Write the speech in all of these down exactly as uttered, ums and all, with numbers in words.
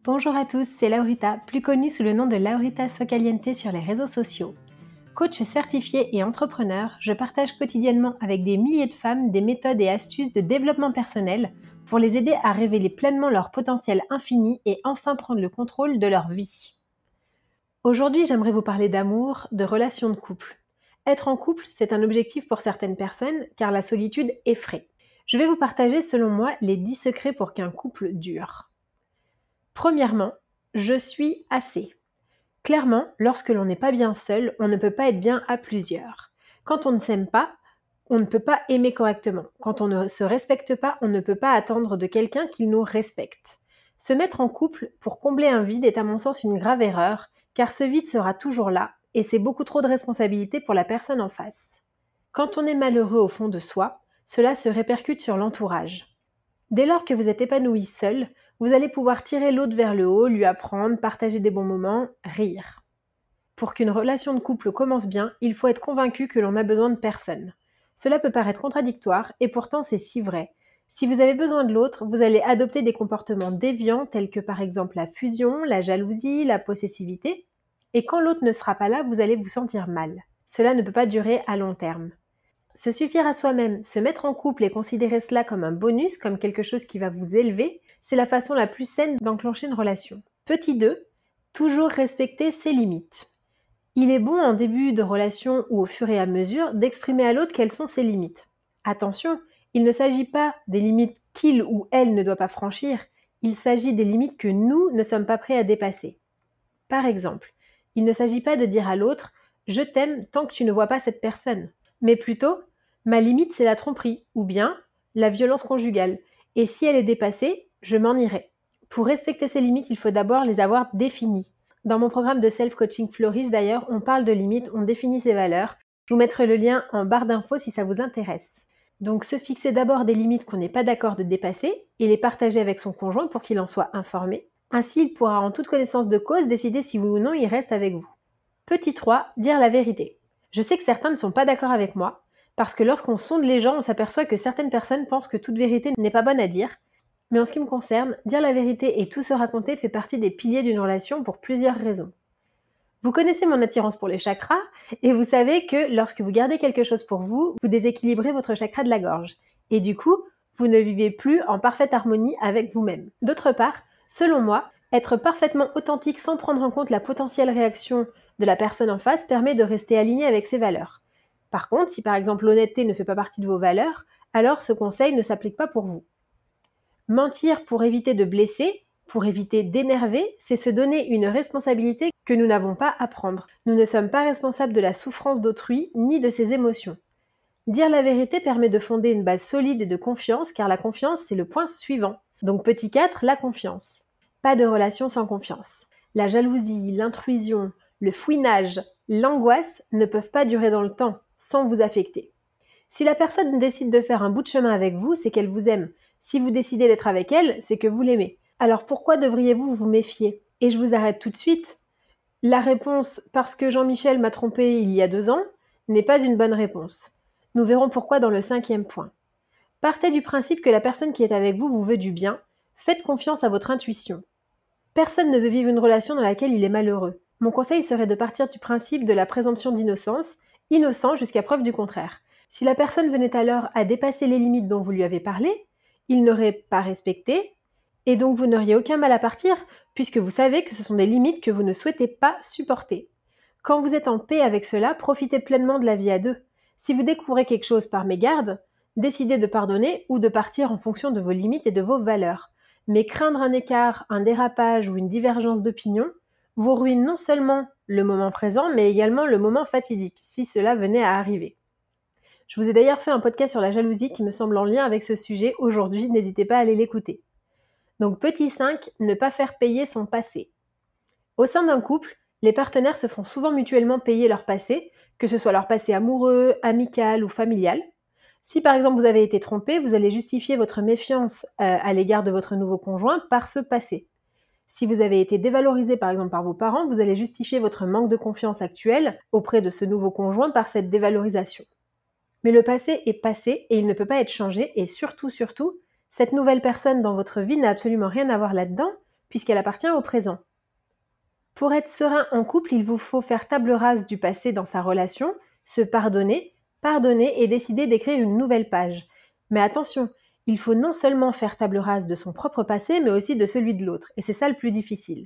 Bonjour à tous, c'est Laurita, plus connue sous le nom de Laurita Socaliente sur les réseaux sociaux. Coach certifié et entrepreneur, je partage quotidiennement avec des milliers de femmes des méthodes et astuces de développement personnel pour les aider à révéler pleinement leur potentiel infini et enfin prendre le contrôle de leur vie. Aujourd'hui, j'aimerais vous parler d'amour, de relations de couple. Être en couple, c'est un objectif pour certaines personnes car la solitude effraie. Je vais vous partager selon moi les dix secrets pour qu'un couple dure. Premièrement, je suis assez. Clairement, lorsque l'on n'est pas bien seul, on ne peut pas être bien à plusieurs. Quand on ne s'aime pas, on ne peut pas aimer correctement. Quand on ne se respecte pas, on ne peut pas attendre de quelqu'un qu'il nous respecte. Se mettre en couple pour combler un vide est à mon sens une grave erreur, car ce vide sera toujours là, et c'est beaucoup trop de responsabilité pour la personne en face. Quand on est malheureux au fond de soi, cela se répercute sur l'entourage. Dès lors que vous êtes épanoui seul, vous allez pouvoir tirer l'autre vers le haut, lui apprendre, partager des bons moments, rire. Pour qu'une relation de couple commence bien, il faut être convaincu que l'on a besoin de personne. Cela peut paraître contradictoire, et pourtant c'est si vrai. Si vous avez besoin de l'autre, vous allez adopter des comportements déviants tels que par exemple la fusion, la jalousie, la possessivité, et quand l'autre ne sera pas là, vous allez vous sentir mal. Cela ne peut pas durer à long terme. Se suffire à soi-même, se mettre en couple et considérer cela comme un bonus, comme quelque chose qui va vous élever, c'est la façon la plus saine d'enclencher une relation. Petit deux, toujours respecter ses limites. Il est bon en début de relation ou au fur et à mesure d'exprimer à l'autre quelles sont ses limites. Attention, il ne s'agit pas des limites qu'il ou elle ne doit pas franchir, il s'agit des limites que nous ne sommes pas prêts à dépasser. Par exemple, il ne s'agit pas de dire à l'autre « je t'aime tant que tu ne vois pas cette personne », mais plutôt « ma limite c'est la tromperie » ou bien « la violence conjugale » et si elle est dépassée, je m'en irai. Pour respecter ces limites, il faut d'abord les avoir définies. Dans mon programme de self-coaching Flourish d'ailleurs, on parle de limites, on définit ses valeurs. Je vous mettrai le lien en barre d'infos si ça vous intéresse. Donc se fixer d'abord des limites qu'on n'est pas d'accord de dépasser et les partager avec son conjoint pour qu'il en soit informé. Ainsi, il pourra en toute connaissance de cause décider si oui ou non il reste avec vous. Petit trois, dire la vérité. Je sais que certains ne sont pas d'accord avec moi, parce que lorsqu'on sonde les gens, on s'aperçoit que certaines personnes pensent que toute vérité n'est pas bonne à dire. Mais en ce qui me concerne, dire la vérité et tout se raconter fait partie des piliers d'une relation pour plusieurs raisons. Vous connaissez mon attirance pour les chakras, et vous savez que lorsque vous gardez quelque chose pour vous, vous déséquilibrez votre chakra de la gorge. Et du coup, vous ne vivez plus en parfaite harmonie avec vous-même. D'autre part, selon moi, être parfaitement authentique sans prendre en compte la potentielle réaction de la personne en face permet de rester aligné avec ses valeurs. Par contre, si par exemple l'honnêteté ne fait pas partie de vos valeurs, alors ce conseil ne s'applique pas pour vous. Mentir pour éviter de blesser, pour éviter d'énerver, c'est se donner une responsabilité que nous n'avons pas à prendre. Nous ne sommes pas responsables de la souffrance d'autrui ni de ses émotions. Dire la vérité permet de fonder une base solide et de confiance, car la confiance, c'est le point suivant. Donc petit quatre, la confiance. Pas de relation sans confiance. La jalousie, l'intrusion, le fouinage, l'angoisse ne peuvent pas durer dans le temps, sans vous affecter. Si la personne décide de faire un bout de chemin avec vous, c'est qu'elle vous aime. Si vous décidez d'être avec elle, c'est que vous l'aimez. Alors pourquoi devriez-vous vous méfier ? Et je vous arrête tout de suite. La réponse « parce que Jean-Michel m'a trompé il y a deux ans » n'est pas une bonne réponse. Nous verrons pourquoi dans le cinquième point. Partez du principe que la personne qui est avec vous vous veut du bien. Faites confiance à votre intuition. Personne ne veut vivre une relation dans laquelle il est malheureux. Mon conseil serait de partir du principe de la présomption d'innocence, innocent jusqu'à preuve du contraire. Si la personne venait alors à dépasser les limites dont vous lui avez parlé, il n'aurait pas respecté, et donc vous n'auriez aucun mal à partir, puisque vous savez que ce sont des limites que vous ne souhaitez pas supporter. Quand vous êtes en paix avec cela, profitez pleinement de la vie à deux. Si vous découvrez quelque chose par mégarde, décidez de pardonner ou de partir en fonction de vos limites et de vos valeurs. Mais craindre un écart, un dérapage ou une divergence d'opinion vous ruine non seulement le moment présent, mais également le moment fatidique, si cela venait à arriver. Je vous ai d'ailleurs fait un podcast sur la jalousie qui me semble en lien avec ce sujet aujourd'hui, n'hésitez pas à aller l'écouter. Donc petit cinq, ne pas faire payer son passé. Au sein d'un couple, les partenaires se font souvent mutuellement payer leur passé, que ce soit leur passé amoureux, amical ou familial. Si par exemple vous avez été trompé, vous allez justifier votre méfiance euh, à l'égard de votre nouveau conjoint par ce passé. Si vous avez été dévalorisé par exemple par vos parents, vous allez justifier votre manque de confiance actuel auprès de ce nouveau conjoint par cette dévalorisation. Mais le passé est passé et il ne peut pas être changé et surtout, surtout, cette nouvelle personne dans votre vie n'a absolument rien à voir là-dedans puisqu'elle appartient au présent. Pour être serein en couple, il vous faut faire table rase du passé dans sa relation, se pardonner, pardonner et décider d'écrire une nouvelle page. Mais attention, il faut non seulement faire table rase de son propre passé, mais aussi de celui de l'autre, et c'est ça le plus difficile.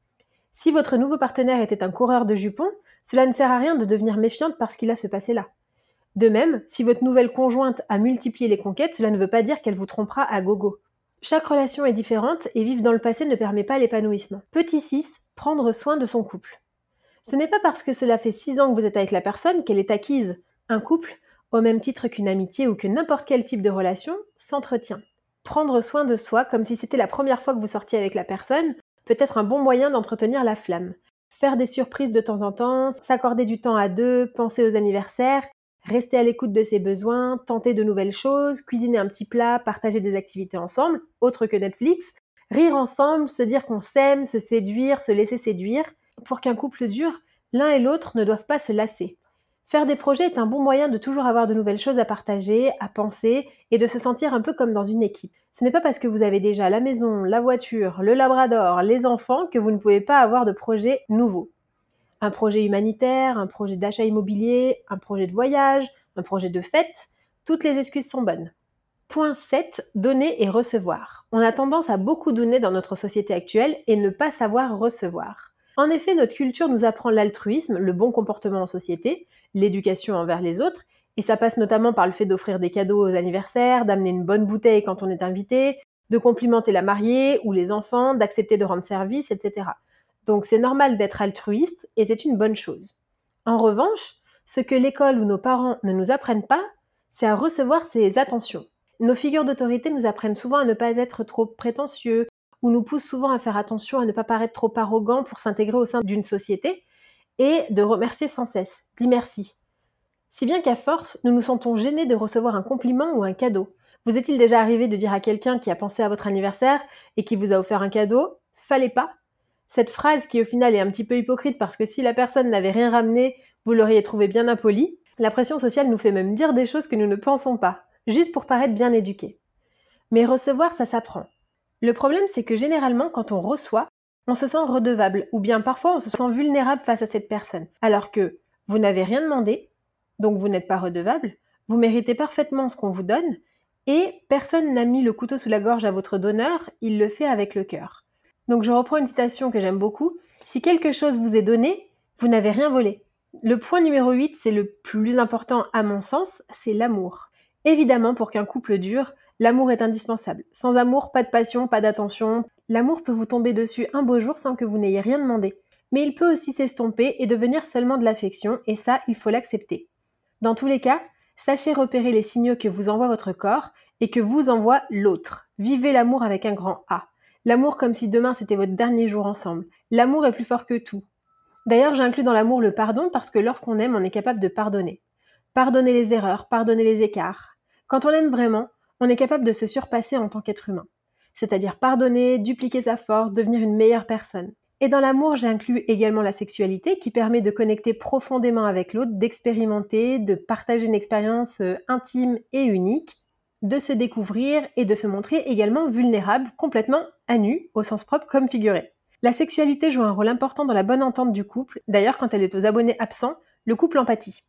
Si votre nouveau partenaire était un coureur de jupons, cela ne sert à rien de devenir méfiante parce qu'il a ce passé-là. De même, si votre nouvelle conjointe a multiplié les conquêtes, cela ne veut pas dire qu'elle vous trompera à gogo. Chaque relation est différente et vivre dans le passé ne permet pas l'épanouissement. Petit six, prendre soin de son couple. Ce n'est pas parce que cela fait six ans que vous êtes avec la personne qu'elle est acquise. Un couple, au même titre qu'une amitié ou que n'importe quel type de relation, s'entretient. Prendre soin de soi comme si c'était la première fois que vous sortiez avec la personne peut être un bon moyen d'entretenir la flamme. Faire des surprises de temps en temps, s'accorder du temps à deux, penser aux anniversaires, rester à l'écoute de ses besoins, tenter de nouvelles choses, cuisiner un petit plat, partager des activités ensemble, autres que Netflix, rire ensemble, se dire qu'on s'aime, se séduire, se laisser séduire. Pour qu'un couple dure, l'un et l'autre ne doivent pas se lasser. Faire des projets est un bon moyen de toujours avoir de nouvelles choses à partager, à penser et de se sentir un peu comme dans une équipe. Ce n'est pas parce que vous avez déjà la maison, la voiture, le labrador, les enfants que vous ne pouvez pas avoir de projets nouveaux. Un projet humanitaire, un projet d'achat immobilier, un projet de voyage, un projet de fête, toutes les excuses sont bonnes. Point sept. Donner et recevoir. On a tendance à beaucoup donner dans notre société actuelle et ne pas savoir recevoir. En effet, notre culture nous apprend l'altruisme, le bon comportement en société, l'éducation envers les autres, et ça passe notamment par le fait d'offrir des cadeaux aux anniversaires, d'amener une bonne bouteille quand on est invité, de complimenter la mariée ou les enfants, d'accepter de rendre service, et cetera. Donc c'est normal d'être altruiste et c'est une bonne chose. En revanche, ce que l'école ou nos parents ne nous apprennent pas, c'est à recevoir ces attentions. Nos figures d'autorité nous apprennent souvent à ne pas être trop prétentieux ou nous poussent souvent à faire attention à ne pas paraître trop arrogant pour s'intégrer au sein d'une société et de remercier sans cesse, dis merci. Si bien qu'à force, nous nous sentons gênés de recevoir un compliment ou un cadeau. Vous est-il déjà arrivé de dire à quelqu'un qui a pensé à votre anniversaire et qui vous a offert un cadeau « fallait pas ». Cette phrase qui au final est un petit peu hypocrite parce que si la personne n'avait rien ramené, vous l'auriez trouvé bien impoli. La pression sociale nous fait même dire des choses que nous ne pensons pas, juste pour paraître bien éduqués. Mais recevoir, ça s'apprend. Le problème, c'est que généralement, quand on reçoit, on se sent redevable, ou bien parfois on se sent vulnérable face à cette personne. Alors que vous n'avez rien demandé, donc vous n'êtes pas redevable, vous méritez parfaitement ce qu'on vous donne, et personne n'a mis le couteau sous la gorge à votre donneur, il le fait avec le cœur. Donc je reprends une citation que j'aime beaucoup. Si quelque chose vous est donné, vous n'avez rien volé. Le point numéro huit, c'est le plus important à mon sens, c'est l'amour. Évidemment, pour qu'un couple dure, l'amour est indispensable. Sans amour, pas de passion, pas d'attention. L'amour peut vous tomber dessus un beau jour sans que vous n'ayez rien demandé. Mais il peut aussi s'estomper et devenir seulement de l'affection, et ça, il faut l'accepter. Dans tous les cas, sachez repérer les signaux que vous envoie votre corps et que vous envoie l'autre. Vivez l'amour avec un grand A. L'amour comme si demain c'était votre dernier jour ensemble. L'amour est plus fort que tout. D'ailleurs, j'inclus dans l'amour le pardon parce que lorsqu'on aime, on est capable de pardonner. Pardonner les erreurs, pardonner les écarts. Quand on aime vraiment, on est capable de se surpasser en tant qu'être humain. C'est-à-dire pardonner, dupliquer sa force, devenir une meilleure personne. Et dans l'amour, j'inclus également la sexualité qui permet de connecter profondément avec l'autre, d'expérimenter, de partager une expérience intime et unique, de se découvrir et de se montrer également vulnérable, complètement à nu, au sens propre comme figuré. La sexualité joue un rôle important dans la bonne entente du couple, d'ailleurs quand elle est aux abonnés absents, le couple en pâtit.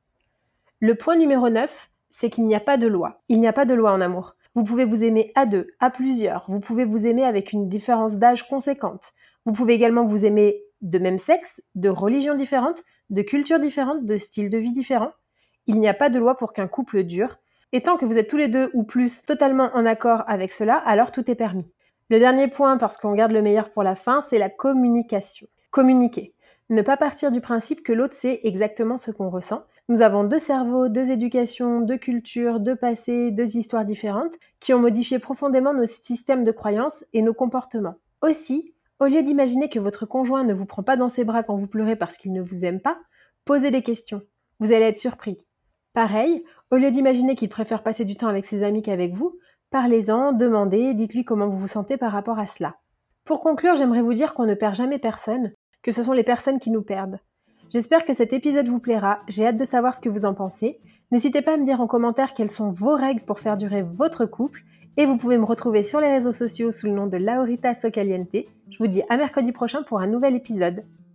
Le point numéro neuf, c'est qu'il n'y a pas de loi. Il n'y a pas de loi en amour. Vous pouvez vous aimer à deux, à plusieurs, vous pouvez vous aimer avec une différence d'âge conséquente. Vous pouvez également vous aimer de même sexe, de religions différentes, de cultures différentes, de styles de vie différents. Il n'y a pas de loi pour qu'un couple dure. Et tant que vous êtes tous les deux ou plus totalement en accord avec cela, alors tout est permis. Le dernier point, parce qu'on garde le meilleur pour la fin, c'est la communication. Communiquer. Ne pas partir du principe que l'autre sait exactement ce qu'on ressent. Nous avons deux cerveaux, deux éducations, deux cultures, deux passés, deux histoires différentes qui ont modifié profondément nos systèmes de croyances et nos comportements. Aussi, au lieu d'imaginer que votre conjoint ne vous prend pas dans ses bras quand vous pleurez parce qu'il ne vous aime pas, posez des questions. Vous allez être surpris. Pareil, au lieu d'imaginer qu'il préfère passer du temps avec ses amis qu'avec vous, parlez-en, demandez, dites-lui comment vous vous sentez par rapport à cela. Pour conclure, j'aimerais vous dire qu'on ne perd jamais personne, que ce sont les personnes qui nous perdent. J'espère que cet épisode vous plaira, j'ai hâte de savoir ce que vous en pensez. N'hésitez pas à me dire en commentaire quelles sont vos règles pour faire durer votre couple Et vous pouvez me retrouver sur les réseaux sociaux sous le nom de Laurita Socaliente. Je vous dis à mercredi prochain pour un nouvel épisode.